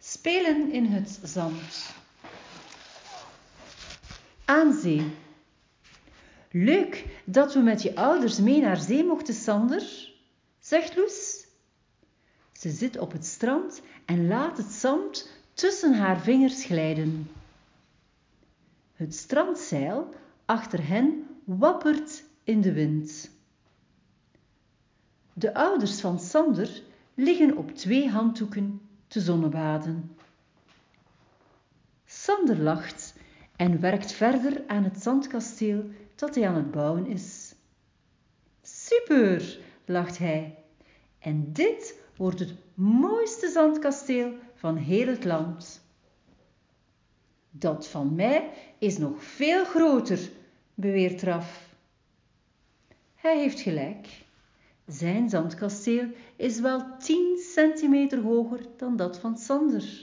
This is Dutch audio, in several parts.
Spelen in het zand. Aan zee. Leuk dat we met je ouders mee naar zee mochten, Sander, zegt Loes. Ze zit op het strand en laat het zand tussen haar vingers glijden. Het strandzeil achter hen wappert in de wind. De ouders van Sander liggen op 2 handdoeken te zonnebaden. Sander lacht en werkt verder aan het zandkasteel dat hij aan het bouwen is. Super, lacht hij. En dit wordt het mooiste zandkasteel van heel het land. Dat van mij is nog veel groter, beweert Raf. Hij heeft gelijk. Zijn zandkasteel is wel 10 centimeter hoger dan dat van Sander.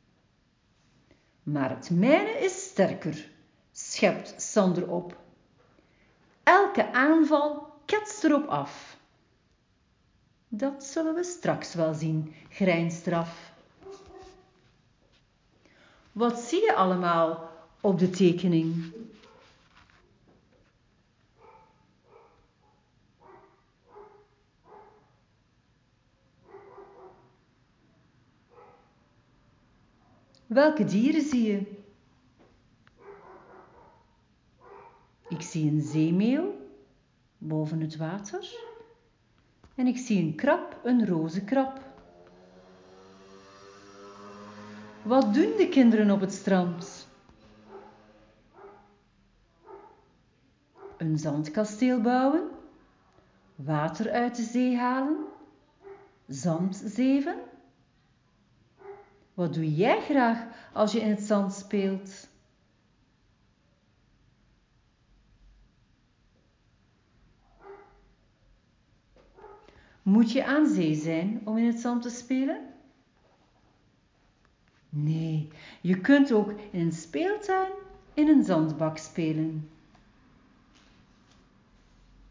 Maar het mijne is sterker, schept Sander op. Elke aanval ketst erop af. Dat zullen we straks wel zien, grijnst Raf. Wat zie je allemaal op de tekening? Welke dieren zie je? Ik zie een zeemeeuw boven het water en ik zie een krab, een roze krab. Wat doen de kinderen op het strand? Een zandkasteel bouwen, water uit de zee halen, zand zeven. Wat doe jij graag als je in het zand speelt? Moet je aan zee zijn om in het zand te spelen? Nee, je kunt ook in een speeltuin in een zandbak spelen.